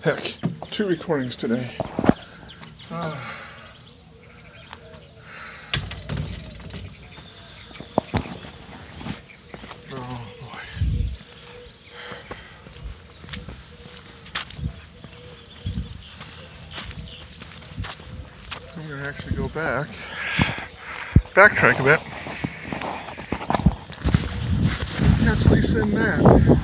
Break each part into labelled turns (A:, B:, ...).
A: Heck, 2 recordings today. Oh boy. I'm going to actually go backtrack a bit. Catch Lisa and Matt.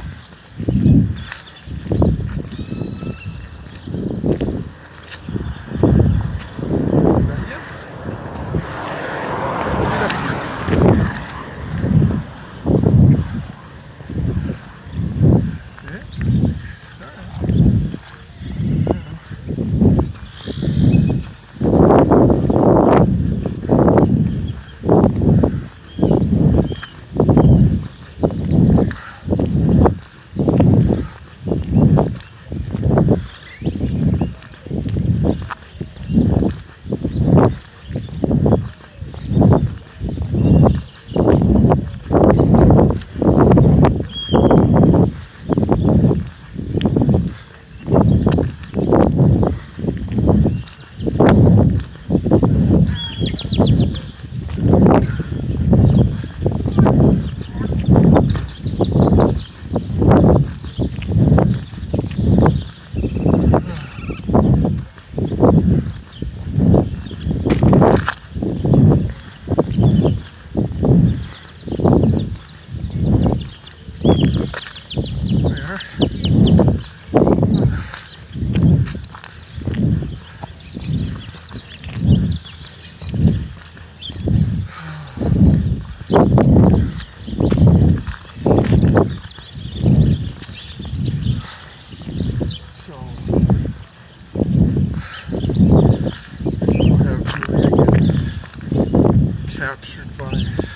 A: Captured by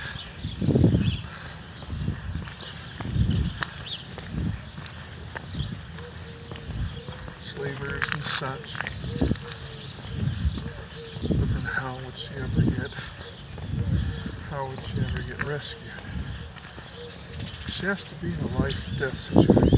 A: slavers and such. But then how would she ever get rescued? She has to be in a life-death situation.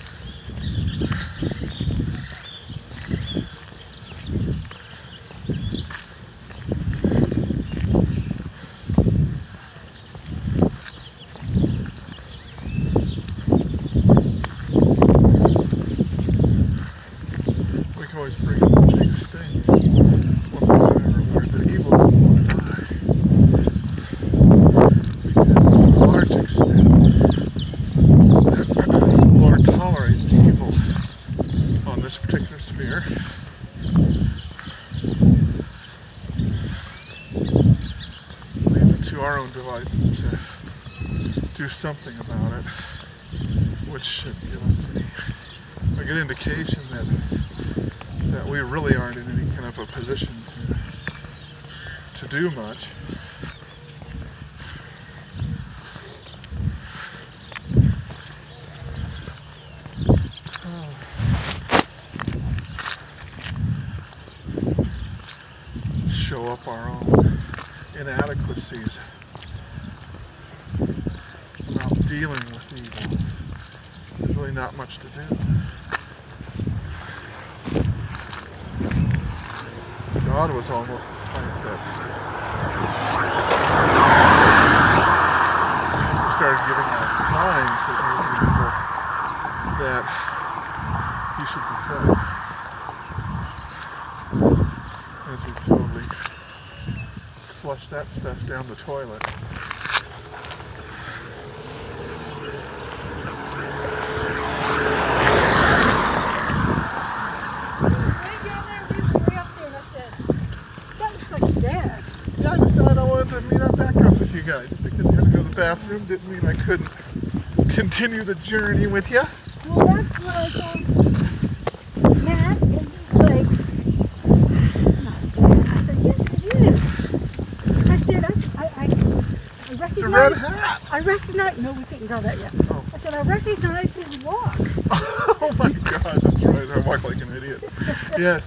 A: Always bring up the biggest thing when we learn that evil doesn't want to die. Because to a large extent, the Lord tolerates evil on this particular sphere. Leave it to our own devices to do something about it, which should give us a good indication that we really aren't in any kind of a position to do much. Show up our own inadequacies about dealing with evil. There's really not much to do. God was almost the type that started giving out signs that he was evil, that he should be fed. As we totally flush that stuff down the toilet. Yeah, I decided I wanted to meet up back up with you guys. Because I had to go to the bathroom didn't mean I couldn't continue the journey with you.
B: Well, that's what I told Matt, and he's like, not bad. I said, yes, it is. I said, I recognize...
A: It's a red hat.
B: I recognize... No, we couldn't go that yet.
A: Oh.
B: I said, I recognize his walk.
A: Oh my God, that's right. I walk like an idiot. Yes.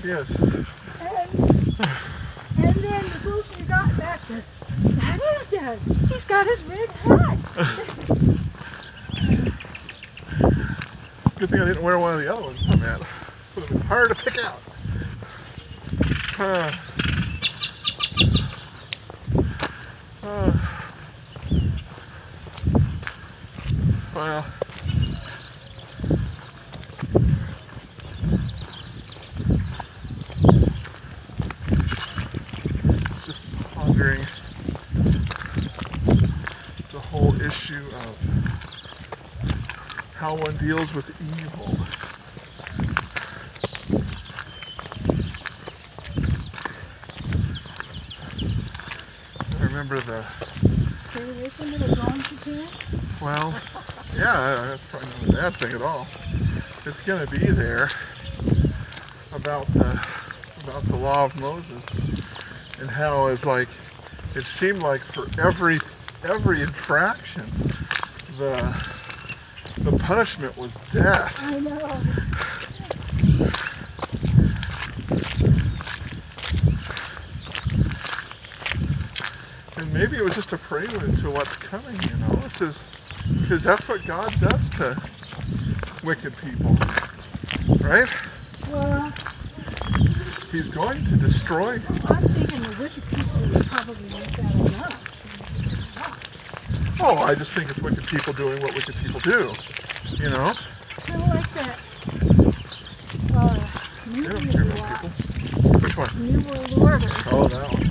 B: And then the closer you got back to, that is Dad. He's got his red hat.
A: Good thing I didn't wear one of the other ones, Matt. Would have been hard to pick out. Well, just pondering the whole issue of how one deals with evil. I remember
B: Stay away from it as long as you can.
A: well, yeah, that's probably not a bad thing at all. It's going to be there about the law of Moses and how it's like it seemed like for every infraction the punishment was death.
B: I know.
A: And maybe it was just a prelude to what's coming, you know, because that's what God does to wicked people, right?
B: Well,
A: He's going to destroy.
B: I'm thinking the wicked people would probably make that enough.
A: Oh, I just think it's wicked people doing what wicked people do, you know?
B: Kind of like that
A: They don't
B: movie
A: care
B: we
A: about
B: watched,
A: people. Which one?
B: New World Order.
A: Oh, that one.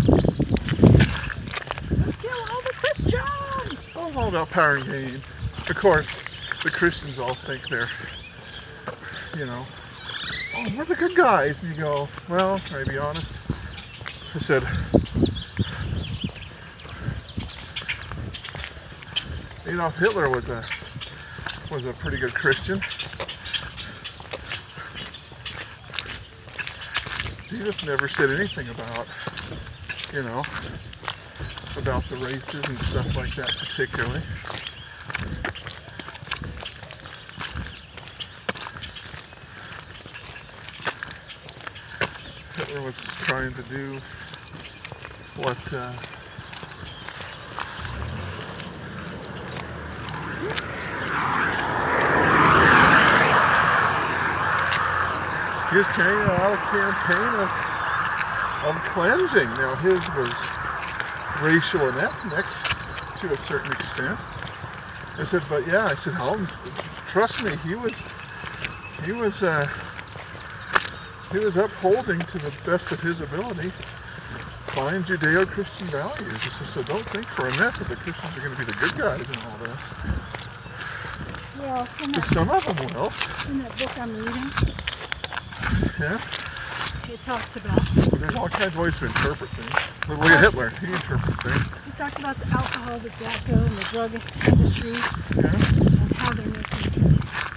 B: Let's kill all the Christians!
A: Oh, it's all about power and gain. Of course, the Christians all think they're, you know, oh, we're the good guys. And you go, well, can I be honest? I said, Adolf Hitler was a pretty good Christian. He just never said anything about, you know, about the races and stuff like that particularly. Hitler was trying to do what he was carrying out a campaign of cleansing. Now his was racial and ethnic to a certain extent. I said, but yeah, I said, Holmes, trust me, he was upholding to the best of his ability fine Judeo-Christian values. I said, so don't think for a minute that the Christians are going to be the good guys and all that.
B: Well,
A: Some of them will.
B: in that book I'm reading,
A: Yeah.
B: it talks about.
A: There's all kinds of ways to interpret things. Look at Hitler. He interprets things.
B: He talks about the alcohol, the tobacco, and the drug industry,
A: Yeah.
B: and how they're making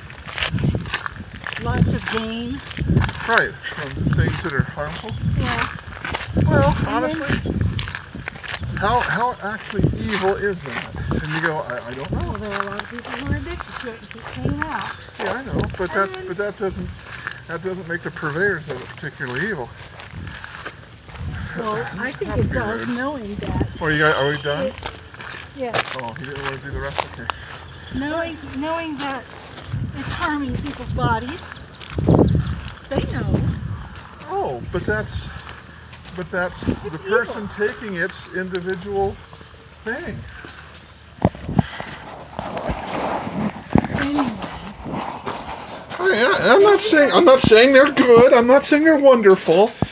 B: lots of gain.
A: Right. From things that are harmful.
B: Yeah.
A: Well,
B: And
A: honestly, how actually evil is that? And you go, I don't know.
B: Well, there are a lot of people who are addicted to it and keep paying out.
A: Yeah, I know, but that doesn't make the purveyors of it particularly evil.
B: Well, I think it does, knowing that.
A: Are we done?
B: Yes.
A: Oh, you didn't want to do the rest? Okay.
B: Knowing that it's harming people's bodies, they know.
A: Oh, but that's the person taking its individual thing.
B: Anyway.
A: I'm not saying they're good. I'm not saying they're wonderful.